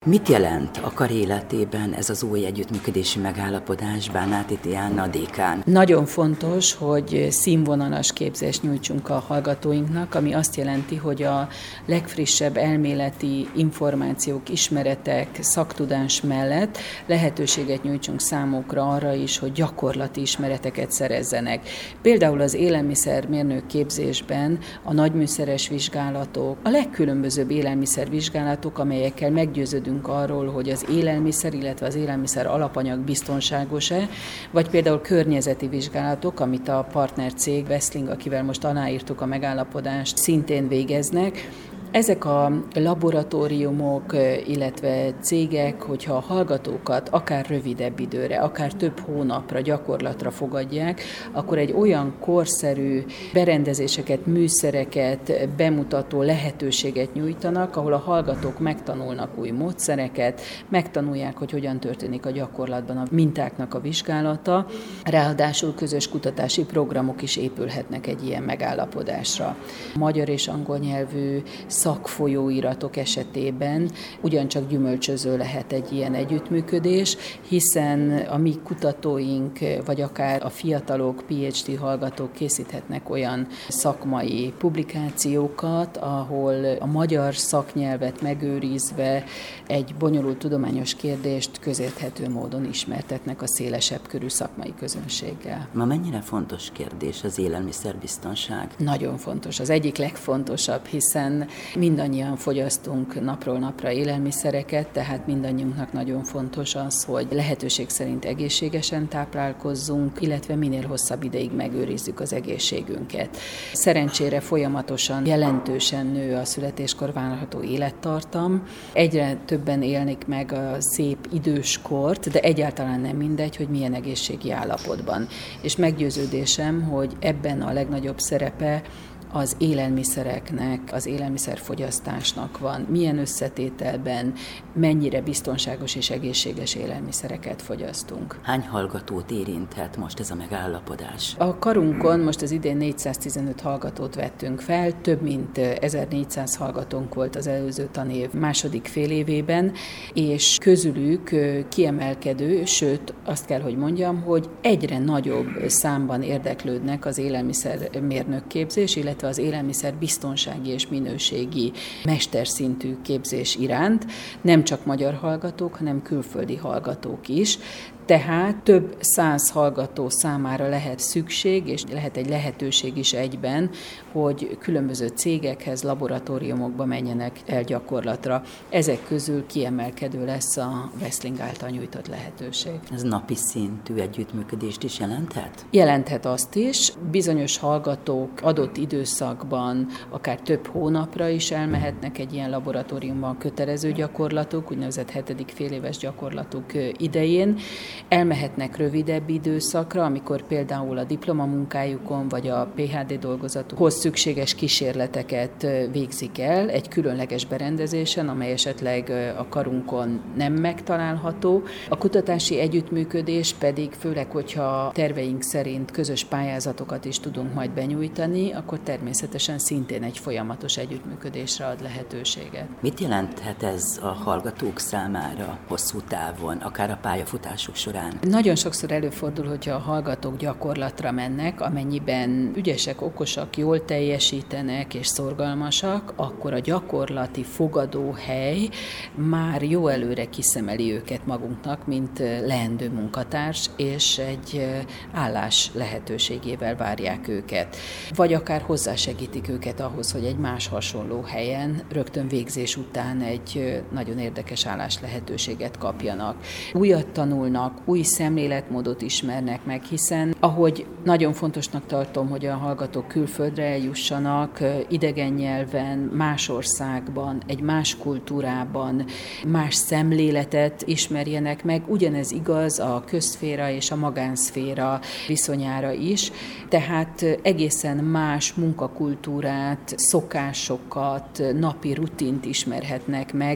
Mit jelent a kar életében ez az új együttműködési megállapodás Bánáti Diana dékán? Nagyon fontos, hogy színvonalas képzést nyújtsunk a hallgatóinknak, ami azt jelenti, hogy a legfrissebb elméleti információk, ismeretek, szaktudás mellett lehetőséget nyújtsunk számukra arra is, hogy gyakorlati ismereteket szerezzenek. Például az élelmiszermérnök képzésben a nagyműszeres vizsgálatok, a legkülönbözőbb élelmiszervizsgálatok, amelyekkel meggyőződünk arról, hogy az élelmiszer, illetve az élelmiszer alapanyag biztonságos-e, vagy például környezeti vizsgálatok, amit a partnercég Wessling, akivel most aláírtuk a megállapodást, szintén végeznek. Ezek a laboratóriumok, illetve cégek, hogyha a hallgatókat akár rövidebb időre, akár több hónapra gyakorlatra fogadják, akkor egy olyan korszerű berendezéseket, műszereket bemutató lehetőséget nyújtanak, ahol a hallgatók megtanulnak új módszereket, megtanulják, hogy hogyan történik a gyakorlatban a mintáknak a vizsgálata, ráadásul közös kutatási programok is épülhetnek egy ilyen megállapodásra. Magyar és angol nyelvű szakfolyóiratok esetében ugyancsak gyümölcsöző lehet egy ilyen együttműködés, hiszen a mi kutatóink, vagy akár a fiatalok, PhD hallgatók készíthetnek olyan szakmai publikációkat, ahol a magyar szaknyelvet megőrizve egy bonyolult tudományos kérdést közérthető módon ismertetnek a szélesebb körű szakmai közönséggel. Ma mennyire fontos kérdés az élelmiszerbiztonság? Nagyon fontos, az egyik legfontosabb, hiszen mindannyian fogyasztunk napról napra élelmiszereket, tehát mindannyiunknak nagyon fontos az, hogy lehetőség szerint egészségesen táplálkozzunk, illetve minél hosszabb ideig megőrizzük az egészségünket. Szerencsére folyamatosan, jelentősen nő a születéskor várható élettartam. Egyre többen élnek meg a szép időskort, de egyáltalán nem mindegy, hogy milyen egészségi állapotban. És meggyőződésem, hogy ebben a legnagyobb szerepe az élelmiszereknek, az élelmiszerfogyasztásnak van, milyen összetételben, mennyire biztonságos és egészséges élelmiszereket fogyasztunk. Hány hallgatót érinthet most ez a megállapodás? A karunkon most az idén 415 hallgatót vettünk fel, több mint 1400 hallgatónk volt az előző tanév második félévében, és közülük kiemelkedő, sőt azt kell, hogy mondjam, hogy egyre nagyobb számban érdeklődnek az élelmiszermérnök képzés, illetve az élelmiszer biztonsági és minőségi mesterszintű képzés iránt, nem csak magyar hallgatók, hanem külföldi hallgatók is. Tehát több száz hallgató számára lehet szükség, és lehet egy lehetőség is egyben, hogy különböző cégekhez, laboratóriumokba menjenek el gyakorlatra. Ezek közül kiemelkedő lesz a Wessling által nyújtott lehetőség. Ez napi szintű együttműködést is jelenthet? Jelenthet azt is. Bizonyos hallgatók adott időszakban akár több hónapra is elmehetnek egy ilyen laboratóriumban kötelező gyakorlatok, úgynevezett 7. féléves gyakorlatok idején. Elmehetnek rövidebb időszakra, amikor például a diplomamunkájukon vagy a PhD dolgozatukhoz szükséges kísérleteket végzik el egy különleges berendezésen, amely esetleg a karunkon nem megtalálható. A kutatási együttműködés pedig főleg, hogyha terveink szerint közös pályázatokat is tudunk majd benyújtani, akkor természetesen szintén egy folyamatos együttműködésre ad lehetőséget. Mit jelenthet ez a hallgatók számára hosszú távon, akár a pályafutásuk során? Nagyon sokszor előfordul, hogyha a hallgatók gyakorlatra mennek, amennyiben ügyesek, okosak, jól teljesítenek és szorgalmasak, akkor a gyakorlati fogadóhely már jó előre kiszemeli őket magunknak, mint leendő munkatárs, és egy állás lehetőségével várják őket. Vagy akár hozzásegítik őket ahhoz, hogy egy más hasonló helyen rögtön végzés után egy nagyon érdekes állás lehetőséget kapjanak. Újat tanulnak, új szemléletmódot ismernek meg, hiszen ahogy nagyon fontosnak tartom, hogy a hallgatók külföldre eljussanak, idegen nyelven, más országban, egy más kultúrában, más szemléletet ismerjenek meg, ugyanez igaz a közszféra és a magánszféra viszonyára is, tehát egészen más munkakultúrát, szokásokat, napi rutint ismerhetnek meg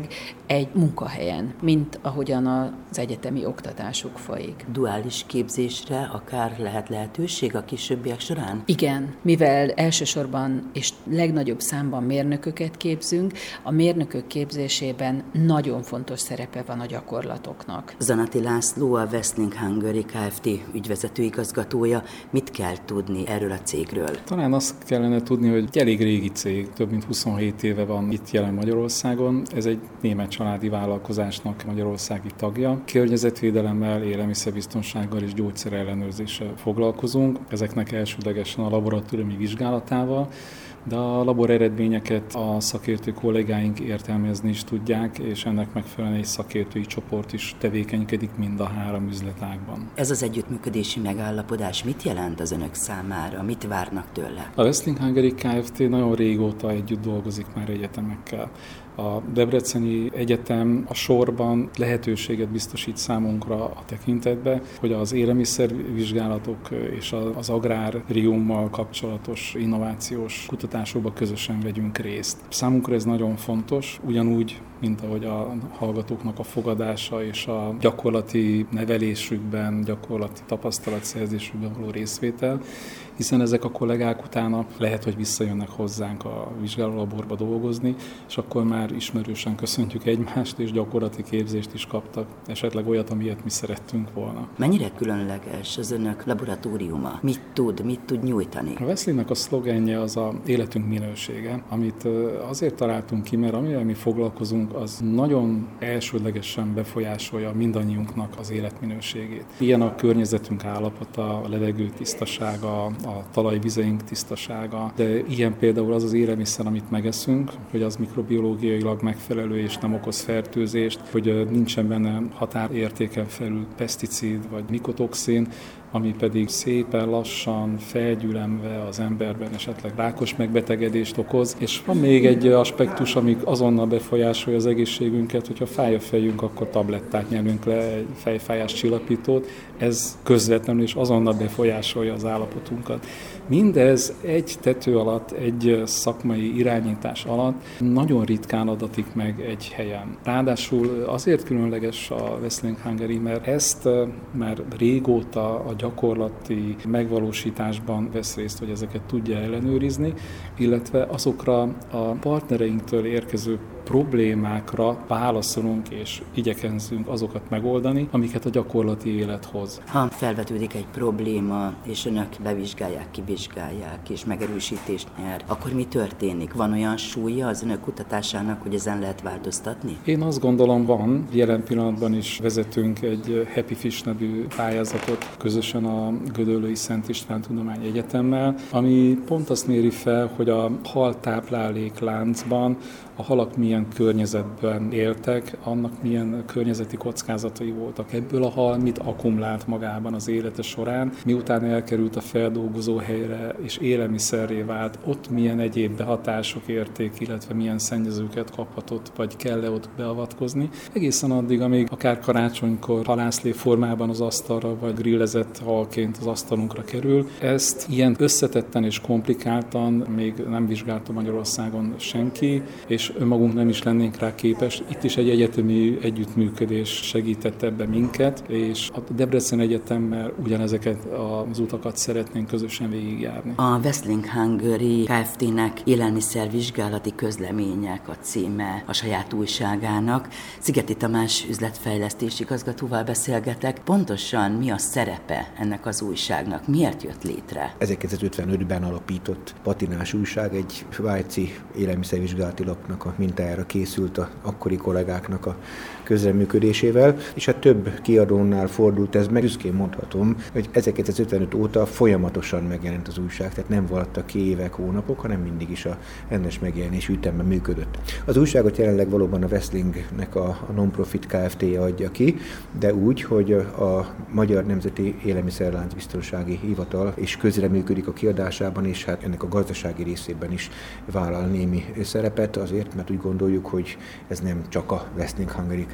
egy munkahelyen, mint ahogyan az egyetemi oktatásuk folyik. Duális képzésre akár lehet lehetőség a későbbiek során? Igen, mivel elsősorban és legnagyobb számban mérnököket képzünk, a mérnökök képzésében nagyon fontos szerepe van a gyakorlatoknak. Zanati László, a Westling Hungary Kft. Ügyvezető igazgatója. Mit kell tudni erről a cégről? Talán azt kellene tudni, hogy egy elég régi cég, több mint 27 éve van itt jelen Magyarországon. Ez egy német családi vállalkozásnak magyarországi tagja. Környezetvédelemmel, élelmiszerbiztonsággal és gyógyszerellenőrzéssel foglalkozunk. Ezeknek elsődlegesen a laboratóriumi vizsgálatával, de a labor eredményeket a szakértő kollégáink értelmezni is tudják, és ennek megfelelően egy szakértői csoport is tevékenykedik mind a 3 üzletágban. Ez az együttműködési megállapodás mit jelent az önök számára? Mit várnak tőle? A Westling Hungary Kft. Nagyon régóta együtt dolgozik már egyetemekkel. A Debreceni Egyetem a sorban lehetőséget biztosít számunkra a tekintetbe, hogy az élelmiszervizsgálatok és az agráriummal kapcsolatos innovációs kutatásokba közösen vegyünk részt. Számunkra ez nagyon fontos, ugyanúgy, mint ahogy a hallgatóknak a fogadása és a gyakorlati nevelésükben, gyakorlati tapasztalatszerzésükben való részvétel, hiszen ezek a kollégák utána lehet, hogy visszajönnek hozzánk a vizsgálólaborba dolgozni, és akkor már ismerősen köszöntjük egymást, és gyakorlati képzést is kaptak, esetleg olyat, amilyet mi szerettünk volna. Mennyire különleges az önök laboratóriuma? Mit tud nyújtani? A Westlingnek a szlogenje az a életünk minősége, amit azért találtunk ki, mert amivel mi foglalkozunk, az nagyon elsődlegesen befolyásolja mindannyiunknak az életminőségét. Ilyen a környezetünk állapota, a levegő tisztasága, a talajvizeink tisztasága, de ilyen például az az élelmiszer, amit megeszünk, hogy az mikrobiológiailag megfelelő és nem okoz fertőzést, hogy nincsen benne határértéken felül peszticid vagy mikotoxin, ami pedig szépen lassan felgyülemve az emberben esetleg rákos megbetegedést okoz. És van még egy aspektus, ami azonnal befolyásolja az egészségünket, hogyha fáj a fejünk, akkor tablettát nyelünk le, egy fejfájás csillapítót. Ez közvetlenül és azonnal befolyásolja az állapotunkat. Mindez egy tető alatt, egy szakmai irányítás alatt nagyon ritkán adatik meg egy helyen. Ráadásul azért különleges a Westling Hungary, mert ezt már régóta a gyakorlati megvalósításban vesz részt, hogy ezeket tudja ellenőrizni, illetve azokra a partnereinktől érkező problémákra válaszolunk és igyekezünk azokat megoldani, amiket a gyakorlati élet hoz. Ha felvetődik egy probléma, és önök bevizsgálják, kivizsgálják, és megerősítést nyer, akkor mi történik? Van olyan súlya az önök kutatásának, hogy ezen lehet változtatni? Én azt gondolom, van. Jelen pillanatban is vezetünk egy Happy Fish nevű pályázatot közösen a Gödöllői Szent István Tudományi Egyetemmel, ami pont azt méri fel, hogy a haltáplálék láncban a halak milyen környezetben éltek, annak milyen környezeti kockázatai voltak. Ebből a hal mit akkumulált magában az élete során, miután elkerült a feldolgozó helyre és élelmiszerré vált, ott milyen egyéb behatások érték, illetve milyen szennyezőket kaphatott, vagy kell-e ott beavatkozni. Egészen addig, amíg akár karácsonykor halászlé formában az asztalra, vagy grillezett halként az asztalunkra kerül. Ezt ilyen összetetten és komplikáltan még nem vizsgálta Magyarországon senki, és önmagunk nem is lennénk rá képes. Itt is egy egyetemi együttműködés segített ebbe minket, és a Debrecen Egyetemmel ugyanezeket az utakat szeretnénk közösen végigjárni. A Westling Hungary Kft.-nek élelmiszervizsgálati közlemények a címe a saját újságának. Szigeti Tamás üzletfejlesztési igazgatóval beszélgetek. Pontosan mi a szerepe ennek az újságnak? Miért jött létre? 1955-ben alapított patinás újság, egy svájci élelmiszervizsgálati lapnak a mintájára készült a akkori kollégáknak a közreműködésével, és hát több kiadónál fordult ez meg. Büszkén mondhatom, hogy 1955 óta folyamatosan megjelent az újság, tehát nem voltak ki évek, hónapok, hanem mindig is a rendes megjelenés ütemben működött. Az újságot jelenleg valóban a Westlingnek a non-profit Kft. Adja ki, de úgy, hogy a Magyar Nemzeti Élelmiszerláncbiztonsági Hivatal is közreműködik a kiadásában, és hát ennek a gazdasági részében is vállal némi szerepet, azért, mert úgy gondoljuk, hogy ez nem csak a Westling Hungary Kft.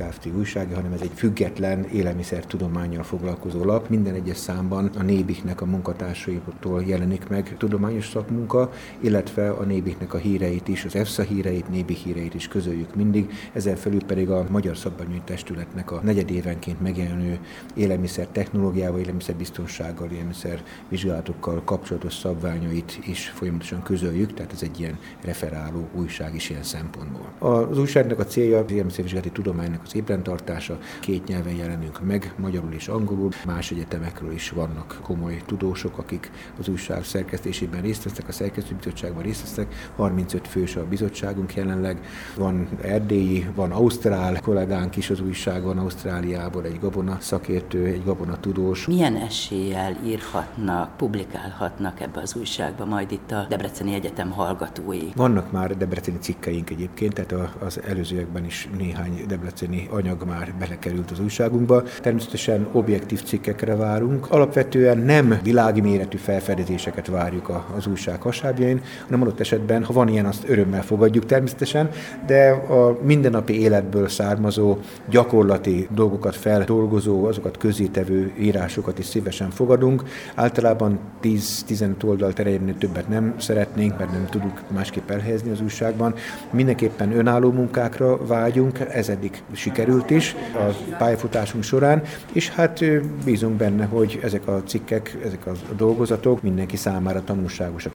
Kft. Újsága, hanem ez egy független élelmiszertudománnyal foglalkozó lap. Minden egyes számban a Nébihnek a munkatársaitól jelenik meg tudományos szakmunka, illetve a Nébihnek a híreit is, az EFSA híreit, Nébih híreit is közöljük mindig. Ezen felül pedig a Magyar Szabványügyi Testületnek a negyedévenként megjelenő élelmiszer technológiával, élelmiszerbiztonsággal, élelmiszervizsgálatokkal kapcsolatos szabványait is folyamatosan közöljük, tehát ez egy ilyen referáló újság is ilyen szempontból. Az újságnak a célja az élelmiszervizsgálati tudománynak az ébrentartása. 2 nyelven jelenünk meg, magyarul és angolul. Más egyetemekről is vannak komoly tudósok, akik az újság szerkesztésében részt vesznek, a szerkesztőbizottságban részt vesznek. 35 fős a bizottságunk jelenleg. Van erdélyi, van ausztrál kollégánk is az újságon, Ausztráliából egy gabona szakértő, egy gabona tudós. Milyen eséllyel írhatnak, publikálhatnak ebbe az újságba majd itt a Debreceni Egyetem hallgatói? Vannak már debreceni cikkeink egyébként, tehát az előzőekben is néhány debreceni anyag már belekerült az újságunkba. Természetesen objektív cikkekre várunk. Alapvetően nem világi méretű felfedezéseket várjuk az újság hasábjain, hanem adott esetben, ha van ilyen, azt örömmel fogadjuk természetesen, de a mindennapi életből származó gyakorlati dolgokat feldolgozó, azokat közzétevő írásokat is szívesen fogadunk. Általában 10-15 oldal terjedni többet nem szeretnénk, mert nem tudunk másképp elhelyezni az újságban. Mindenképpen önálló munkákra vágyunk, ez eddig sikerült is a pályafutásunk során, és hát bízunk benne, hogy ezek a cikkek, ezek a dolgozatok mindenki számára tanulságosak.